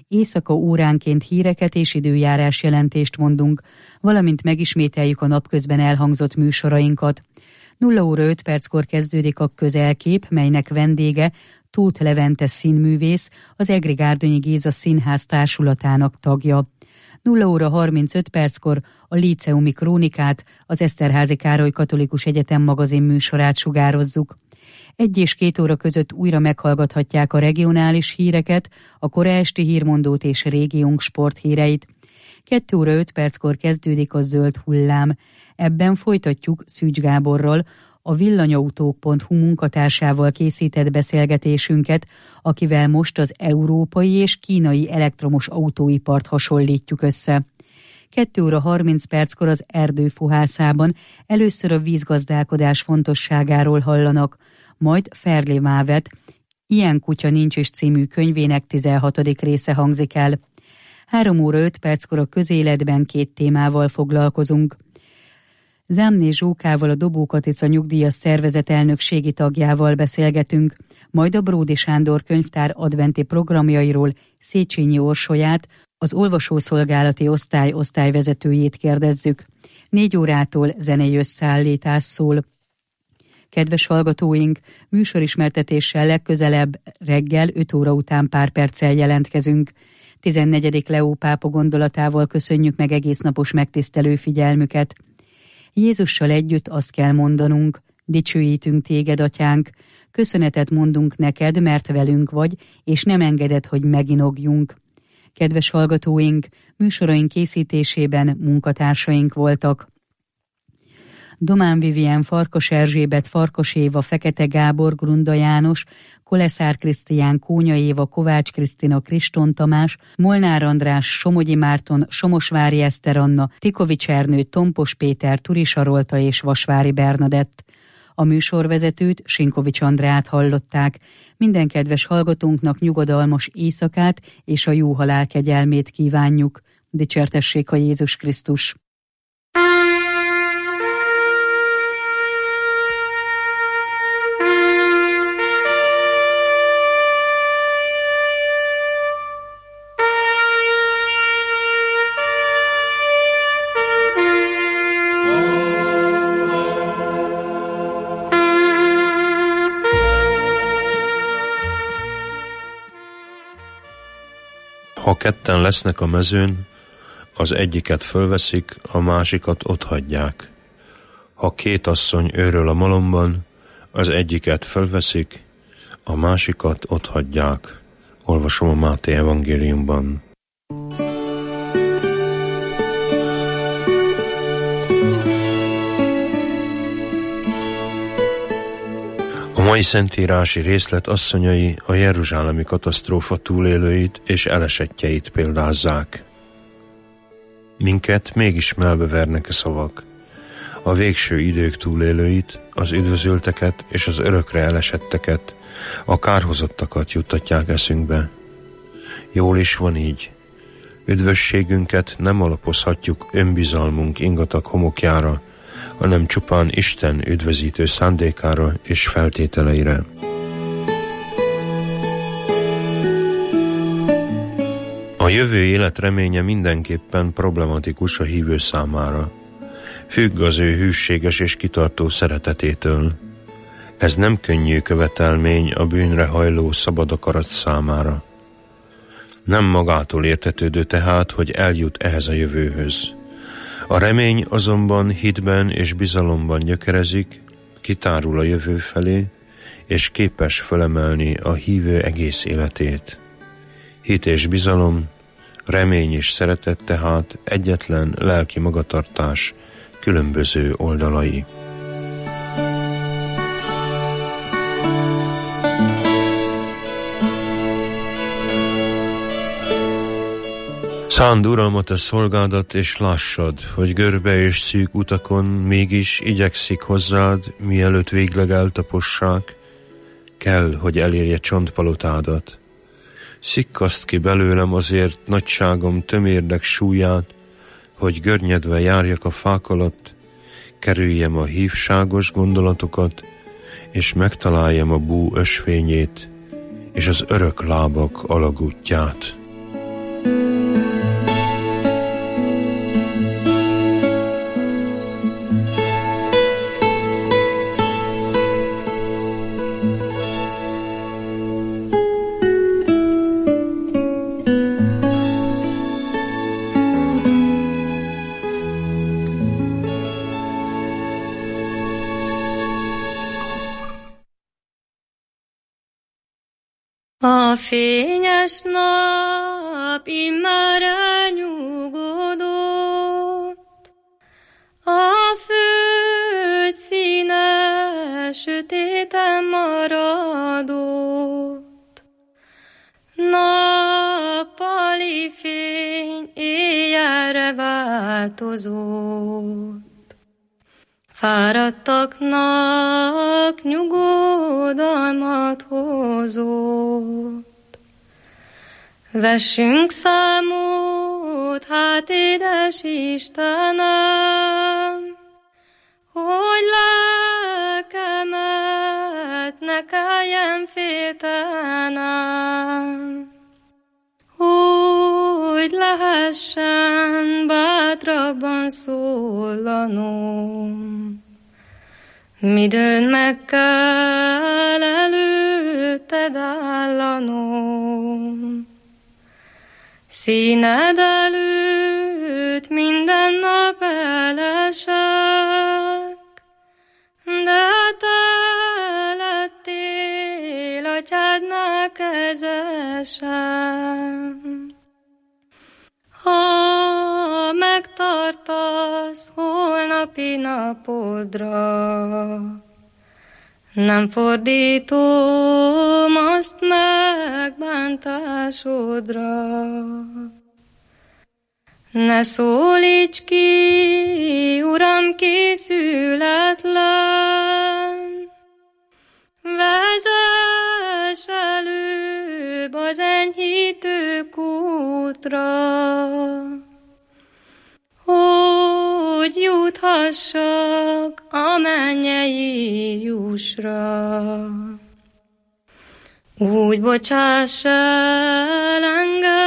éjszaka óránként híreket és időjárás jelentést mondunk, valamint megismételjük a napközben elhangzott műsorainkat. 0 óra 5 perckor kezdődik a Közelkép, melynek vendége Tóth Levente színművész, az Egri Gárdonyi Géza Színház társulatának tagja. 0 óra 35 perckor a Líceumi Krónikát, az Eszterházy Károly Katolikus Egyetem magazin műsorát sugározzuk. 1 és 2 óra között újra meghallgathatják a regionális híreket, a kora esti hírmondót és régiónk sporthíreit. 2 óra 5 perckor kezdődik a Zöld hullám. Ebben folytatjuk Szűcs Gáborral, a villanyautók.hu munkatársával készített beszélgetésünket, akivel most az európai és kínai elektromos autóipart hasonlítjuk össze. 2 óra 30 perckor az Erdőfohászában először a vízgazdálkodás fontosságáról hallanak, majd Ferlé Mávet, Ilyen kutya nincs is című könyvének 16. része hangzik el. 3 óra 5 perckor a közéletben 2 témával foglalkozunk. Zámné Zsókával, a Dobó Katica nyugdíjas szervezet elnökségi tagjával beszélgetünk, majd a Bródi Sándor könyvtár adventi programjairól Széchenyi Orsolyát, az olvasószolgálati osztály osztályvezetőjét kérdezzük. 4 órától zenei összeállítás szól. Kedves hallgatóink, műsorismertetéssel legközelebb reggel 5 óra után pár perccel jelentkezünk. 14. Leó pápa gondolatával köszönjük meg egésznapos megtisztelő figyelmüket. Jézussal együtt azt kell mondanunk, dicsőítünk téged, atyánk, köszönetet mondunk neked, mert velünk vagy, és nem engeded, hogy meginogjunk. Kedves hallgatóink, műsoraink készítésében munkatársaink voltak: Domán Vivien, Farkas Erzsébet, Farkas Éva, Fekete Gábor, Grunda János, Koleszár Krisztián, Kónya Éva, Kovács Krisztina, Kriston Tamás, Molnár András, Somogyi Márton, Somosvári Eszter Anna, Tikovics Ernő, Tompos Péter, Turi Sarolta és Vasvári Bernadett. A műsorvezetőt, Sinkovics Andrát hallották. Minden kedves hallgatónknak nyugodalmas éjszakát és a jó halál kegyelmét kívánjuk. Dicsértessék a Jézus Krisztus! Ha ketten lesznek a mezőn, az egyiket fölveszik, a másikat otthagyják. Ha 2 asszony őröl a malomban, az egyiket fölveszik, a másikat otthagyják. Olvasom a Máté evangéliumban. A mai szentírási részlet asszonyai a jeruzsálemi katasztrófa túlélőit és elesettjeit példázzák. Minket mégis melbevernek a szavak. A végső idők túlélőit, az üdvözölteket és az örökre elesetteket, a kárhozottakat juttatják eszünkbe. Jól is van így. Üdvösségünket nem alapozhatjuk önbizalmunk ingatag homokjára, hanem csupán Isten üdvözítő szándékára és feltételeire. A jövő élet reménye mindenképpen problematikus a hívő számára. Függ az ő hűséges és kitartó szeretetétől. Ez nem könnyű követelmény a bűnre hajló szabad akarat számára. Nem magától értetődő tehát, hogy eljut ehhez a jövőhöz. A remény azonban hitben és bizalomban gyökerezik, kitárul a jövő felé, és képes felemelni a hívő egész életét. Hit és bizalom, remény és szeretet tehát egyetlen lelki magatartás különböző oldalai. Szánd, Uram, a te szolgádat, és lássad, hogy görbe és szűk utakon mégis igyekszik hozzád, mielőtt végleg eltapossák, kell, hogy elérje csontpalotádat. Szikkaszt ki belőlem azért nagyságom tömérdek súlyát, hogy görnyedve járjak a fák alatt, kerüljem a hívságos gondolatokat, és megtaláljam a bú ösvényét, és az örök lábak alagútját. A fényes nap immár elnyugodott, a föld színe sötéten maradott. Nappali fény éjjelre változott, fáradtaknak nyugodalmat hozott. Vessünk számot, hát édes Istenem, hogy lelkemet ne kelljen féltenem, hogy lehessen bátrabban szólanom. Midőn meg kell előtted állanom, színed előtt minden nap elesek, de te lettél atyádnál kezesem. Ha megtartasz holnapi napodra, nem fordítom azt megbántásodra. Ne szólíts ki, Uram, készületlen, vezess előbb az enyhítő kútra, hogy juthassak a mennyei jussra. Úgy bocsáss el engem,